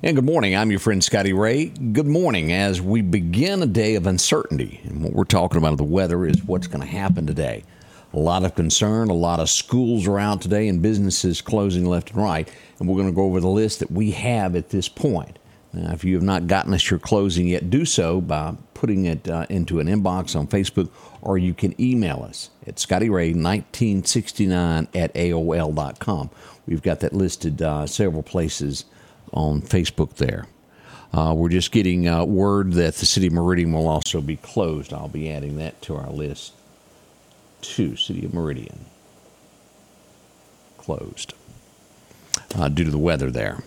And good morning. I'm your friend Scotty Ray. Good morning as we begin a day of uncertainty. And what we're talking about the weather is what's going to happen today. A lot of concern, a lot of schools are out today and businesses closing left and right. And we're going to go over the list that we have at this point. Now, if you have not gotten us your closing yet, do so by putting it into an inbox on Facebook, or you can email us at scottyray1969 at AOL.com. We've got that listed several places on Facebook there. We're just getting word that the City of Meridian will also be closed. I'll be adding that to our list too. City of Meridian closed due to the weather there.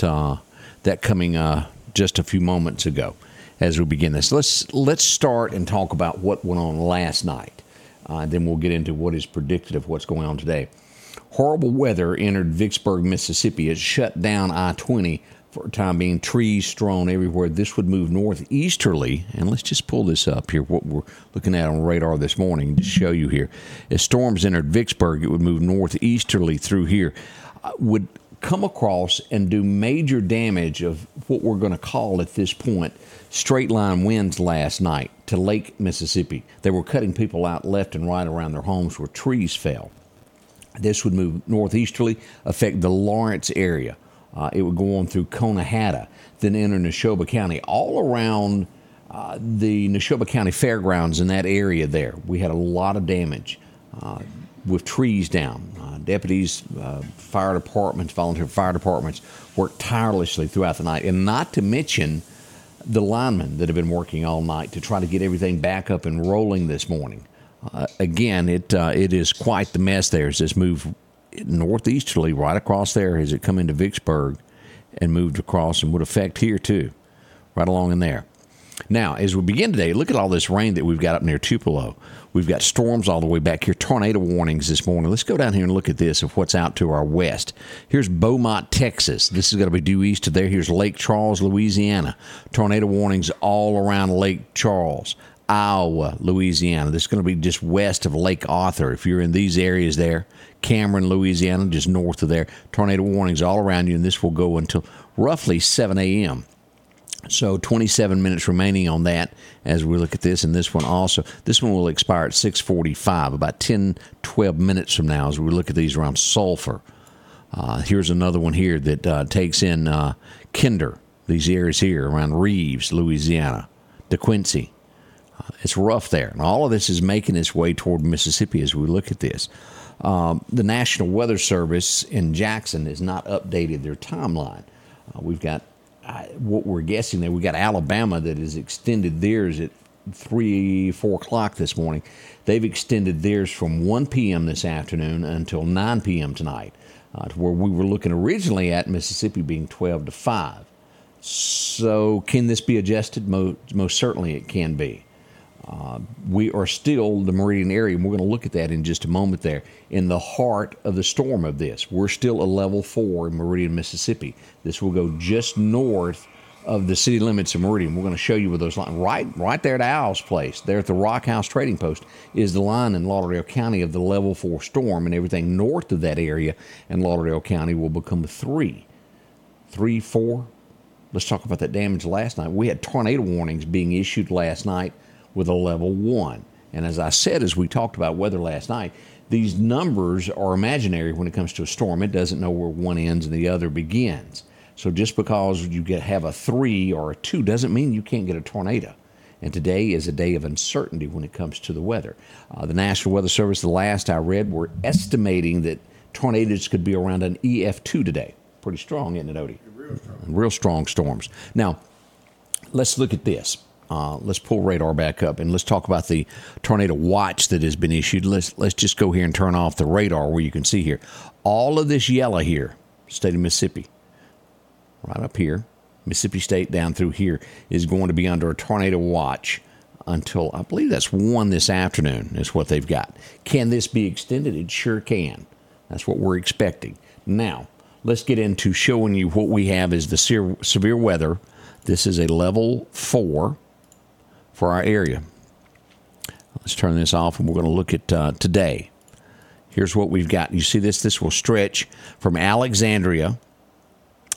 That coming just a few moments ago as we begin this. Let's start and talk about what went on last night. Then we'll get into what is predicted of what's going on today. Horrible weather entered Vicksburg, Mississippi. It shut down I-20 for a time being, trees strewn everywhere. This would move northeasterly, and let's just pull this up here, what we're looking at on radar this morning to show you here. As storms entered Vicksburg, it would move northeasterly through here, would come across and do major damage of what we're going to call at this point straight line winds last night to Lake Mississippi. They were cutting people out left and right around their homes where trees fell. This would move northeasterly, affect the Lawrence area. It would go on through Conehatta, then enter Neshoba County, all around the Neshoba County Fairgrounds in that area there. We had a lot of damage with trees down. Deputies, fire departments, volunteer fire departments worked tirelessly throughout the night, and not to mention the linemen that have been working all night to try to get everything back up and rolling this morning. Again, it is quite the mess there as this moved northeasterly right across there as it come into Vicksburg and moved across and would affect here too, right along in there. Now, as we begin today, look at all this rain that we've got up near Tupelo. We've got storms all the way back here, tornado warnings this morning. Let's go down here and look at this of what's out to our west. Here's Beaumont, Texas. This is going to be due east of there. Here's Lake Charles, Louisiana. Tornado warnings all around Lake Charles. Iowa, Louisiana. This is going to be just west of Lake Arthur. If you're in these areas there, Cameron, Louisiana, just north of there, tornado warnings all around you, and this will go until roughly 7 a.m. So 27 minutes remaining on that as we look at this, and this one also. This one will expire at 6:45, about 10, 12 minutes from now as we look at these around Sulphur. Here's another one here that takes in Kinder, these areas here around Reeves, Louisiana, DeQuincy. It's rough there. And all of this is making its way toward Mississippi as we look at this. The National Weather Service in Jackson has not updated their timeline. We've got what we're guessing there. We've got Alabama that has extended theirs at 3, 4 o'clock this morning. They've extended theirs from 1 p.m. this afternoon until 9 p.m. tonight, to where we were looking originally at Mississippi being 12 to 5. So can this be adjusted? Most certainly it can be. We are still the Meridian area, and we're going to look at that in just a moment there, in the heart of the storm of this. We're still a level 4 in Meridian, Mississippi. This will go just north of the city limits of Meridian. We're going to show you where those lines, right there at Owl's place, there at the Rock House Trading Post, is the line in Lauderdale County of the level 4 storm, and everything north of that area in Lauderdale County will become 3, 4. Let's talk about that damage last night. We had tornado warnings being issued last night with a level 1. And as I said, as we talked about weather last night, these numbers are imaginary when it comes to a storm. It doesn't know where one ends and the other begins. So just because you have a 3 or a 2 doesn't mean you can't get a tornado. And today is a day of uncertainty when it comes to the weather. The National Weather Service, the last I read, were estimating that tornadoes could be around an EF2 today. Pretty strong, isn't it, Odie? Real strong storms. Now, let's look at this. Let's pull radar back up and let's talk about the tornado watch that has been issued. Let's just go here and turn off the radar where you can see here. All of this yellow here, state of Mississippi, right up here, Mississippi State down through here, is going to be under a tornado watch until, I believe that's 1 this afternoon is what they've got. Can this be extended? It sure can. That's what we're expecting. Now, let's get into showing you what we have is the severe weather. This is a level 4 for our area. Let's turn this off, and we're going to look at today. Here's what we've got. You see this? This will stretch from Alexandria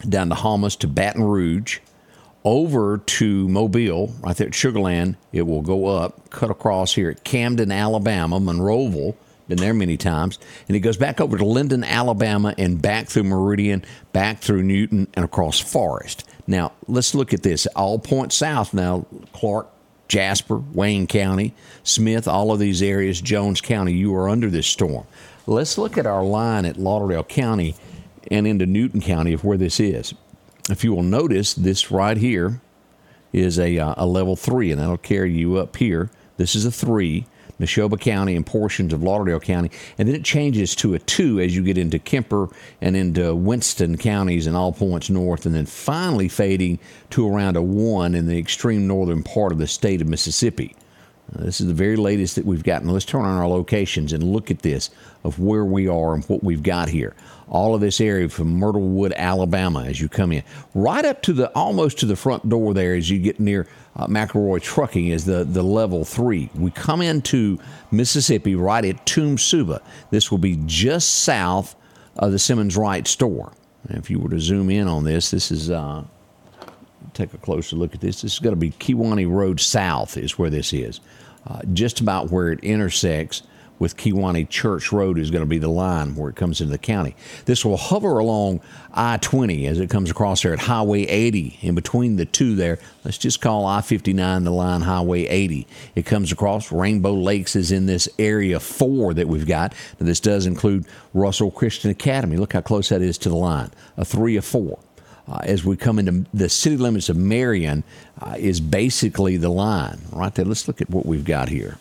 down to Hummus to Baton Rouge, over to Mobile, right there at Sugar Land. It will go up, cut across here at Camden, Alabama, Monroeville, been there many times, and it goes back over to Linden, Alabama, and back through Meridian, back through Newton, and across Forest. Now, let's look at this. All points south now, Clark, Jasper, Wayne County, Smith, all of these areas, Jones County, you are under this storm. Let's look at our line at Lauderdale County and into Newton County of where this is. If you will notice, this right here is a level 3, and that'll carry you up here. This is a 3. Neshoba County and portions of Lauderdale County, and then it changes to a 2 as you get into Kemper and into Winston counties and all points north, and then finally fading to around a 1 in the extreme northern part of the state of Mississippi. This is the very latest that we've gotten. Let's turn on our locations and look at this of where we are and what we've got here. All of this area from Myrtlewood, Alabama, as you come in, right up to almost to the front door there as you get near McElroy Trucking is the level 3. We come into Mississippi right at Toomsuba. This will be just south of the Simmons Wright store. And if you were to zoom in on this, this is take a closer look at this. This is going to be Kewanee Road South is where this is. Just about where it intersects with Kewanee Church Road is going to be the line where it comes into the county. This will hover along I-20 as it comes across there at Highway 80. In between the two there, let's just call I-59 the line Highway 80. It comes across. Rainbow Lakes is in this area 4 that we've got. Now, this does include Russell Christian Academy. Look how close that is to the line, a 3 or 4. As we come into the city limits of Marion is basically the line right there. Let's look at what we've got here.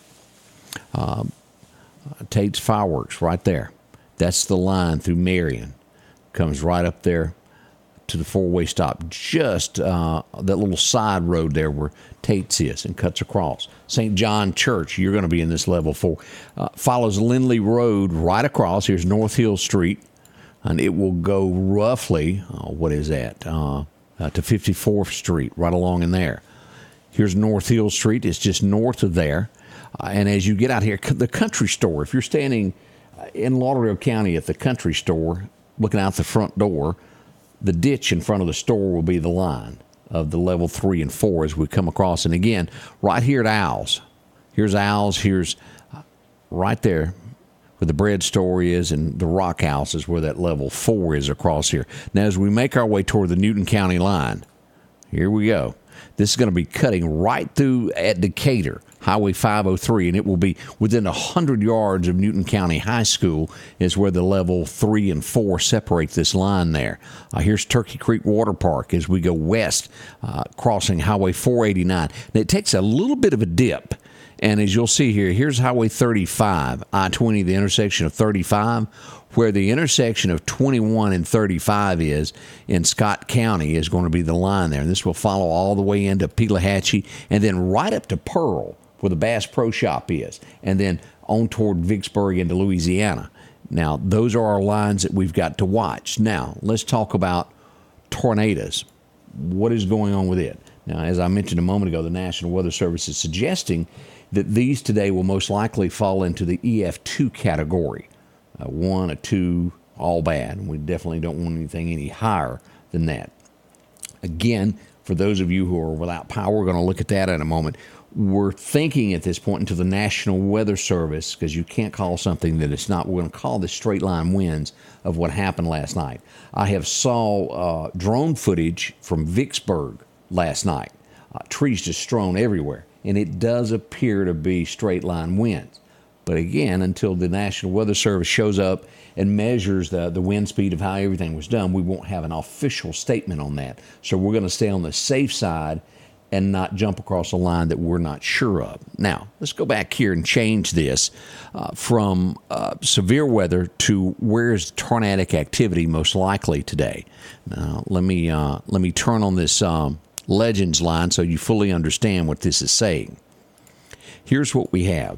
Tate's Fireworks right there. That's the line through Marion. Comes right up there to the 4-way stop. Just that little side road there where Tate's is and cuts across. St. John Church, you're going to be in this level 4. Follows Lindley Road right across. Here's North Hill Street. And it will go roughly, what is that, to 54th Street, right along in there. Here's North Hill Street. It's just north of there. And as you get out here, the country store, if you're standing in Lauderdale County at the country store, looking out the front door, the ditch in front of the store will be the line of the level 3 and 4 as we come across. And again, right here at Owls. Here's Owls. Here's right there where the bread store is, and the Rock House is where that level 4 is across here. Now, as we make our way toward the Newton County line, here we go. This is going to be cutting right through at Decatur, Highway 503, and it will be within 100 yards of Newton County High School is where the level 3 and 4 separate this line there. Here's Turkey Creek Water Park as we go west, crossing Highway 489. Now, it takes a little bit of a dip. And as you'll see here, here's Highway 35, I-20, the intersection of 35, where the intersection of 21 and 35 is in Scott County is going to be the line there. And this will follow all the way into Pelahatchie and then right up to Pearl, where the Bass Pro Shop is, and then on toward Vicksburg into Louisiana. Now, those are our lines that we've got to watch. Now, let's talk about tornadoes. What is going on with it? Now, as I mentioned a moment ago, the National Weather Service is suggesting that these today will most likely fall into the EF2 category. 1, a 2, all bad. And we definitely don't want anything any higher than that. Again, for those of you who are without power, we're going to look at that in a moment. We're thinking at this point until the National Weather Service, because you can't call something that it's not, we're going to call this straight line winds of what happened last night. I have saw drone footage from Vicksburg last night. Trees just strewn everywhere. And it does appear to be straight line winds. But again, until the National Weather Service shows up and measures the wind speed of how everything was done, we won't have an official statement on that. So we're going to stay on the safe side and not jump across a line that we're not sure of. Now, let's go back here and change this from severe weather to where is tornadic activity most likely today. Now, let me turn on this Legends line so you fully understand what this is saying. Here's what we have.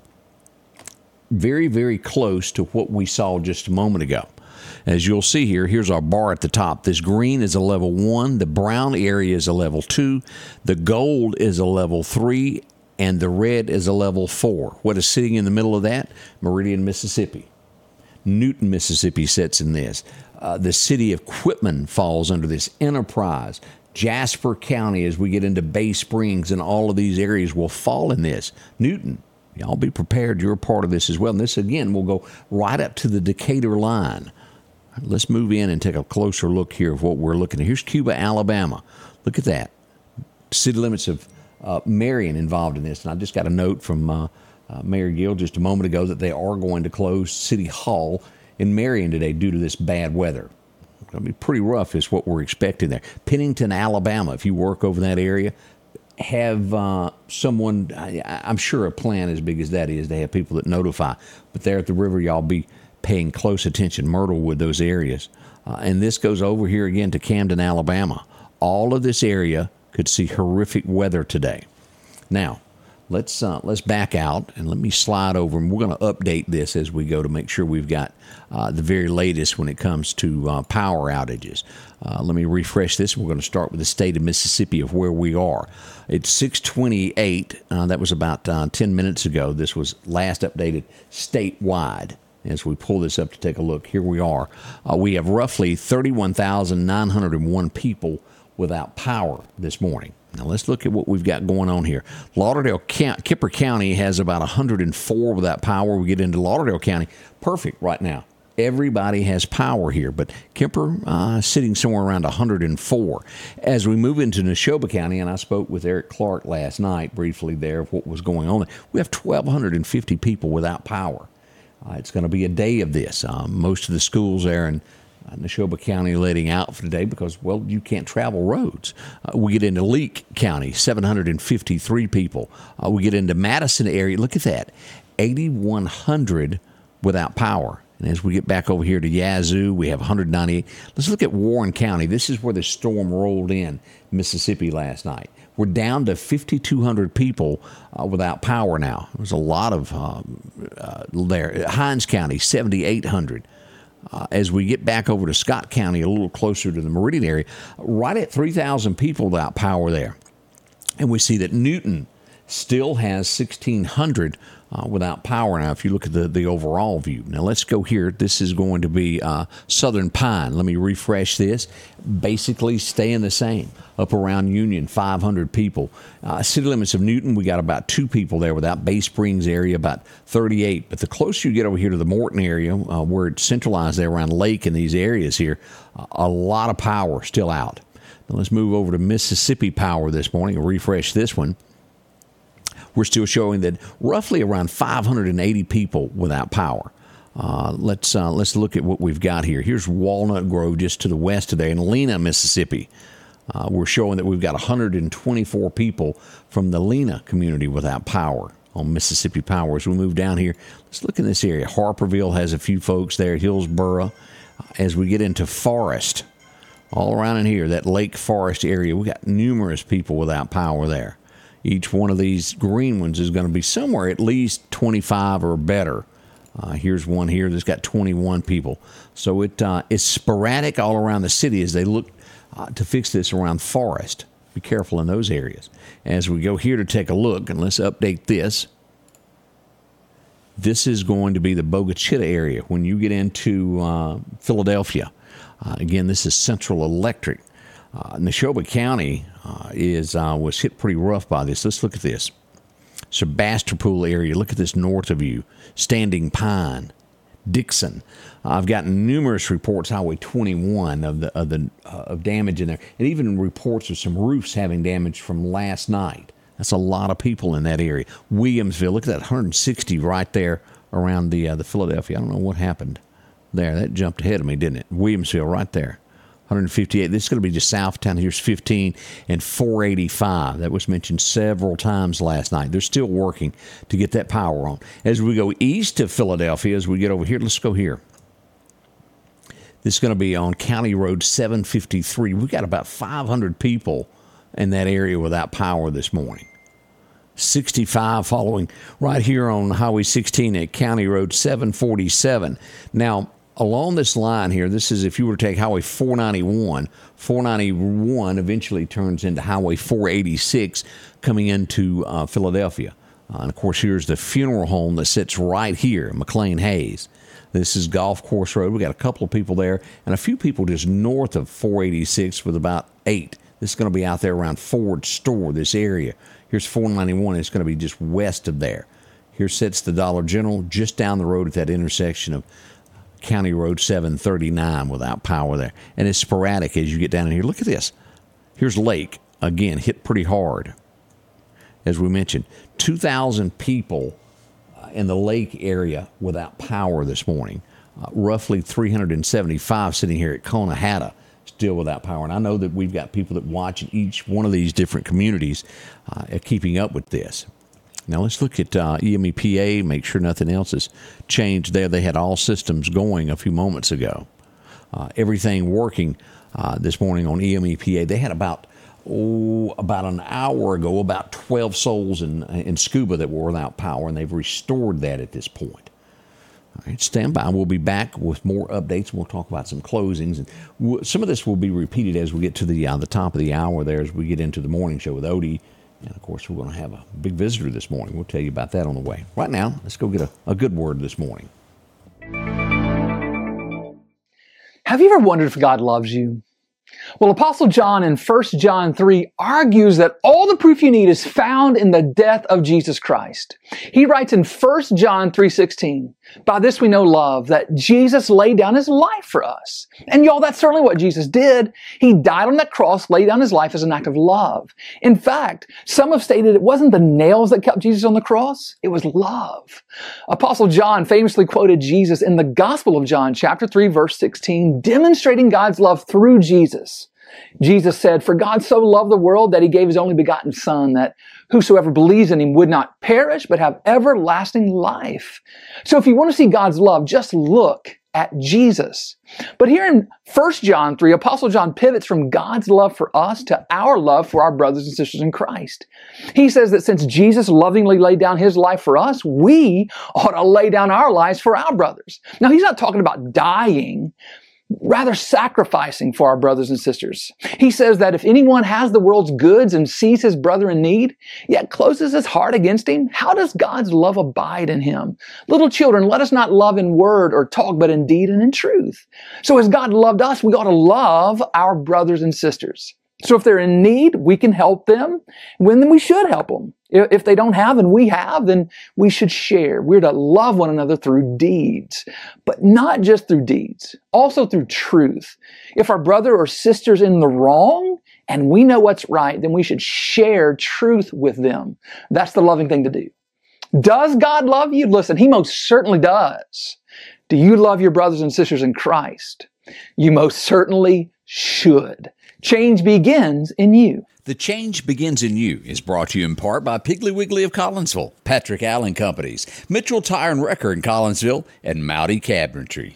Very, very close to what we saw just a moment ago. As you'll see here, here's our bar at the top. This green is a level 1. The brown area is a level 2. The gold is a level 3. And the red is a level 4. What is sitting in the middle of that? Meridian, Mississippi. Newton, Mississippi sits in this. The city of Quitman falls under this. Enterprise, Jasper County, as we get into Bay Springs, and all of these areas will fall in this. Newton, y'all be prepared. You're a part of this as well. And this, again, will go right up to the Decatur line. Let's move in and take a closer look here of what we're looking at. Here's Cuba, Alabama. Look at that. City limits of Marion involved in this. And I just got a note from Mayor Gill just a moment ago that they are going to close City Hall in Marion today due to this bad weather. It's going to be pretty rough is what we're expecting there. Pennington, Alabama, if you work over that area, have someone, I'm sure a plan as big as that is, they have people that notify. But there at the river, y'all be paying close attention. Myrtlewood, those areas. And this goes over here again to Camden, Alabama. All of this area could see horrific weather today. Now, let's back out and let me slide over, and we're going to update this as we go to make sure we've got the very latest when it comes to power outages. Let me refresh this. We're going to start with the state of Mississippi of where we are. It's 6:28. That was about 10 minutes ago. This was last updated statewide. As we pull this up to take a look, here we are. We have roughly 31,901 people without power this morning. Now, let's look at what we've got going on here. Kipper County has about 104 without power. We get into Lauderdale County. Perfect right now. Everybody has power here, but Kemper sitting somewhere around 104. As we move into Neshoba County, and I spoke with Eric Clark last night briefly there of what was going on, we have 1,250 people without power. It's going to be a day of this. Most of the schools there in Neshoba County letting out for today because, well, you can't travel roads. We get into Leake County, 753 people. We get into Madison area. Look at that, 8,100 without power. And as we get back over here to Yazoo, we have 198. Let's look at Warren County. This is where the storm rolled in Mississippi last night. We're down to 5,200 people without power now. There's a lot of there. Hinds County, 7,800. As we get back over to Scott County, a little closer to the Meridian area, right at 3,000 people without power there. And we see that Newton still has 1,600 without power now, if you look at the overall view. Now, let's go here. This is going to be Southern Pine. Let me refresh this. Basically staying the same. Up around Union, 500 people. City limits of Newton, we got about 2 people there without. Bay Springs area, about 38. But the closer you get over here to the Morton area, where it's centralized there around Lake and these areas here, a lot of power still out. Now, let's move over to Mississippi Power this morning and refresh this one. We're still showing that roughly around 580 people without power. Let's look at what we've got here. Here's Walnut Grove just to the west of there in Lena, Mississippi. We're showing that we've got 124 people from the Lena community without power on Mississippi Power. As we move down here, let's look in this area. Harperville has a few folks there. Hillsboro. As we get into Forest, all around in here, that Lake Forest area, we got numerous people without power there. Each one of these green ones is going to be somewhere at least 25 or better. Here's one here that's got 21 people. So it's sporadic all around the city as they look to fix this around Forest. Be careful in those areas. As we go here to take a look, and let's update this. This is going to be the Bogachita area. When you get into Philadelphia, again, this is Central Electric. Neshoba County was hit pretty rough by this. Let's look at this. Sebastopol area. Look at this north of you. Standing Pine, Dixon. I've gotten numerous reports, Highway 21, of damage in there, and even reports of some roofs having damage from last night. That's a lot of people in that area. Williamsville. Look at that 160 right there around the Philadelphia. I don't know what happened there. That jumped ahead of me, didn't it? Williamsville right there. 158. This is going to be just south of town. Here's 15 and 485. That was mentioned several times last night. They're still working to get that power on. As we go east of Philadelphia, as we get over here, let's go here. This is going to be on County Road 753. We've got about 500 people in that area without power this morning. 65 following right here on Highway 16 at County Road 747. Now, along this line here, this is if you were to take Highway 491. 491 eventually turns into Highway 486 coming into Philadelphia. And, of course, here's the funeral home that sits right here, McLean Hayes. This is Golf Course Road. We got a couple of people there and a few people just north of 486 with about 8. This is going to be out there around Ford Store, this area. Here's 491. It's going to be just west of there. Here sits the Dollar General just down the road at that intersection of County Road 739 without power there. And it's sporadic as you get down in here. Look at this. Here's Lake. Again, hit pretty hard. As we mentioned, 2,000 people in the Lake area without power this morning. Roughly 375 sitting here at Conahatta still without power. And I know that we've got people that watch in each one of these different communities keeping up with this. Now let's look at EMEPA, make sure nothing else has changed there. They had all systems going a few moments ago. Everything working this morning on EMEPA. They had about an hour ago, about 12 souls in Scuba that were without power, and they've restored that at this point. All right, stand by. We'll be back with more updates. We'll talk about some closings. And some of this will be repeated as we get to the top of the hour there, as we get into the morning show with Odie. And, of course, we're going to have a big visitor this morning. We'll tell you about that on the way. Right now, let's go get a good word this morning. Have you ever wondered if God loves you? Well, Apostle John in 1 John 3 argues that all the proof you need is found in the death of Jesus Christ. He writes in 1 John 3:16, "By this we know love, that Jesus laid down His life for us." And y'all, that's certainly what Jesus did. He died on that cross, laid down His life as an act of love. In fact, some have stated it wasn't the nails that kept Jesus on the cross, it was love. Apostle John famously quoted Jesus in the Gospel of John, chapter 3, verse 16, demonstrating God's love through Jesus. Jesus said, "For God so loved the world that He gave His only begotten Son, that whosoever believes in Him would not perish, but have everlasting life." So if you want to see God's love, just look at Jesus. But here in 1 John 3, Apostle John pivots from God's love for us to our love for our brothers and sisters in Christ. He says that since Jesus lovingly laid down His life for us, we ought to lay down our lives for our brothers. Now, He's not talking about dying, rather sacrificing for our brothers and sisters. He says that if anyone has the world's goods and sees his brother in need, yet closes his heart against him, how does God's love abide in him? Little children, let us not love in word or talk, but in deed and in truth. So as God loved us, we ought to love our brothers and sisters. So if they're in need, we can help them. Then we should help them. If they don't have and we have, then we should share. We're to love one another through deeds, but not just through deeds, also through truth. If our brother or sister's in the wrong and we know what's right, then we should share truth with them. That's the loving thing to do. Does God love you? Listen, He most certainly does. Do you love your brothers and sisters in Christ? You most certainly should. Change begins in you. The Change Begins in You is brought to you in part by Piggly Wiggly of Collinsville, Patrick Allen Companies, Mitchell Tire and Wrecker in Collinsville, and Mowdy Cabinetry.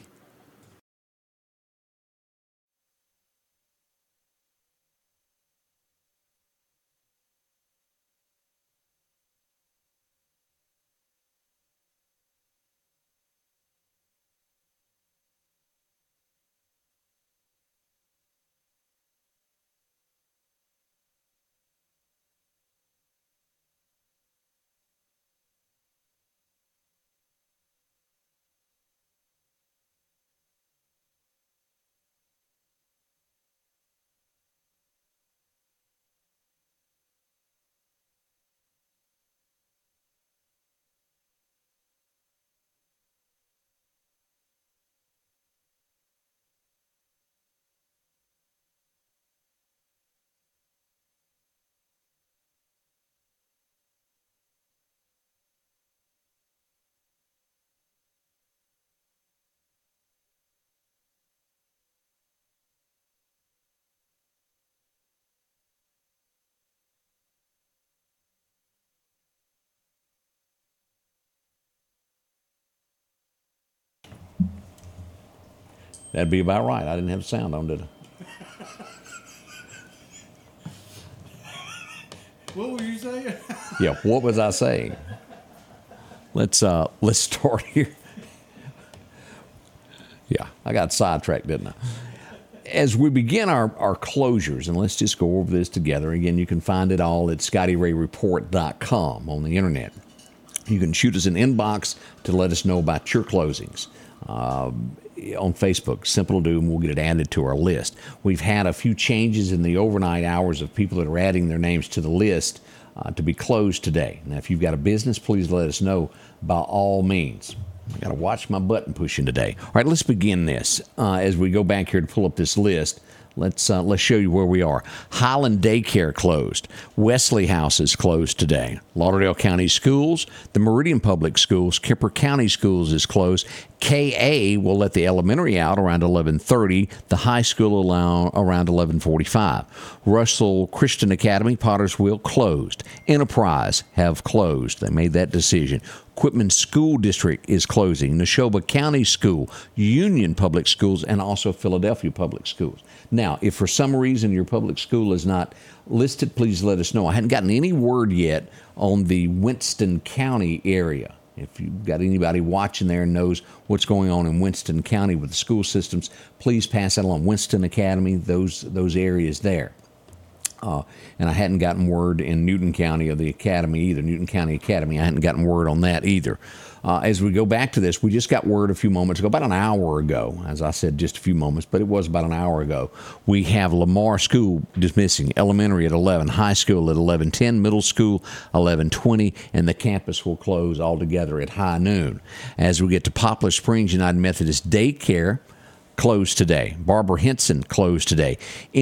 That'd be about right. I didn't have sound on, did I? What were you saying? Yeah, what was I saying? Let's start here. Yeah, I got sidetracked, didn't I? As we begin our closures, and let's just go over this together. Again, you can find it all at ScottyRayReport.com on the internet. You can shoot us an inbox to let us know about your closings. on Facebook. Simple to do, and we'll get it added to our list. We've had a few changes in the overnight hours of people that are adding their names to the list to be closed today. Now, if you've got a business, please let us know by all means. I got to watch my button pushing today. All right, let's begin this. As we go back here to pull up this list, let's show you where we are. Highland Daycare closed. Wesley House is closed today. Lauderdale County Schools, the Meridian Public Schools, Kemper County Schools is closed. KA will let the elementary out around 11:30. The high school allow around 11:45. Russell Christian Academy, Pottersville, closed. Enterprise have closed. They made that decision. Quitman School District is closing. Neshoba County School, Union Public Schools, and also Philadelphia Public Schools. Now, if for some reason your public school is not listed, please let us know. I hadn't gotten any word yet on the Winston County area. If you've got anybody watching there and knows what's going on in Winston County with the school systems, please pass that along. Winston Academy, those areas there. And I hadn't gotten word in Newton County of the academy either. Newton County Academy, I hadn't gotten word on that either. As we go back to this, we just got word a few moments ago, about an hour ago, as I said, just a few moments, but it was about an hour ago. We have Lamar School dismissing, elementary at 11, high school at 11:10, middle school 11:20, and the campus will close altogether at high noon. As we get to Poplar Springs United Methodist Daycare, closed today. Barbara Henson closed today.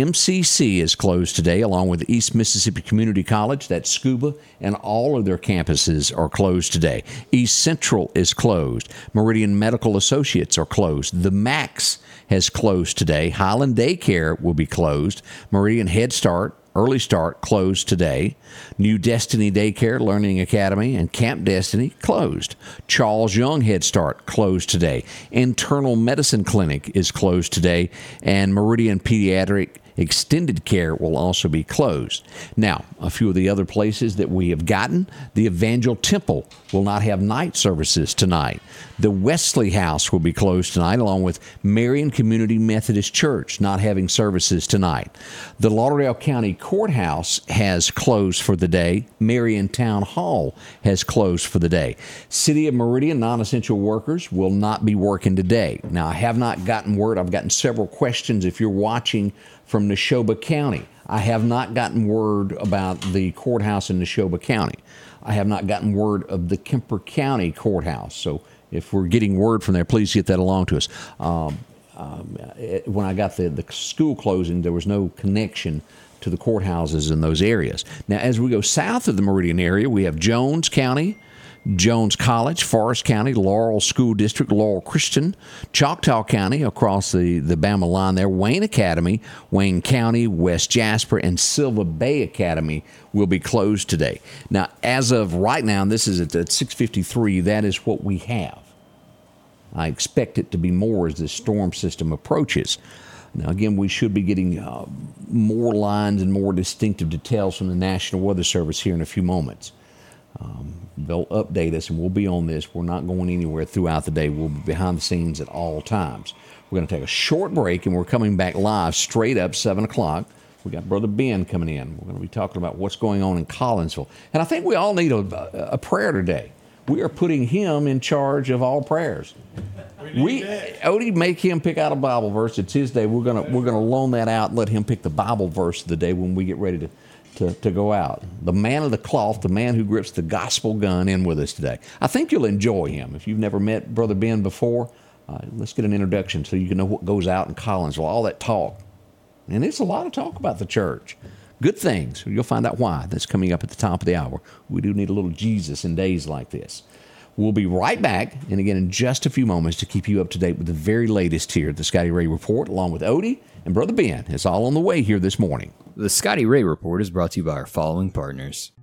MCC is closed today, along with East Mississippi Community College. That's Scuba, and all of their campuses are closed today. East Central is closed. Meridian Medical Associates are closed. The Max has closed today. Highland Daycare will be closed. Meridian Head Start, Early Start closed today. New Destiny Daycare, Learning Academy, and Camp Destiny closed. Charles Young Head Start closed today. Internal Medicine Clinic is closed today. And Meridian Pediatric Extended Care will also be closed. Now, a few of the other places that we have gotten, the Evangel Temple will not have night services tonight. The Wesley House will be closed tonight, along with Marion Community Methodist Church not having services tonight. The Lauderdale County Courthouse has closed for the day. Marion Town Hall has closed for the day. City of Meridian non-essential workers will not be working today. Now, I have not gotten word. I've gotten several questions if you're watching from Neshoba County. I have not gotten word about the courthouse in Neshoba County. I have not gotten word of the Kemper County Courthouse. So if we're getting word from there, please get that along to us. When I got the school closing, there was no connection to the courthouses in those areas. Now, as we go south of the Meridian area, we have Jones County, Jones College, Forest County, Laurel School District, Laurel Christian, Choctaw County across the Bama line there, Wayne Academy, Wayne County, West Jasper, and Silva Bay Academy will be closed today. Now, as of right now, this is at 6:53, that is what we have. I expect it to be more as this storm system approaches. Now, again, we should be getting more lines and more distinctive details from the National Weather Service here in a few moments. They'll update us, and we'll be on this. We're not going anywhere throughout the day. We'll be behind the scenes at all times. We're going to take a short break, and we're coming back live straight up 7 o'clock. We got Brother Ben coming in. We're going to be talking about what's going on in Collinsville. And I think we all need a prayer today. We are putting him in charge of all prayers. Odie, make him pick out a Bible verse. It's his day. We're gonna loan that out and let him pick the Bible verse of the day when we get ready to go out. The man of the cloth, the man who grips the gospel gun, in with us today. I think you'll enjoy him. If you've never met Brother Ben before, let's get an introduction so you can know what goes out in Collinsville, all that talk. And it's a lot of talk about the church. Good things. You'll find out why. That's coming up at the top of the hour. We do need a little Jesus in days like this. We'll be right back, and again in just a few moments, to keep you up to date with the very latest here at the Scotty Ray Report, along with Odie and Brother Ben. It's all on the way here this morning. The Scotty Ray Report is brought to you by our following partners.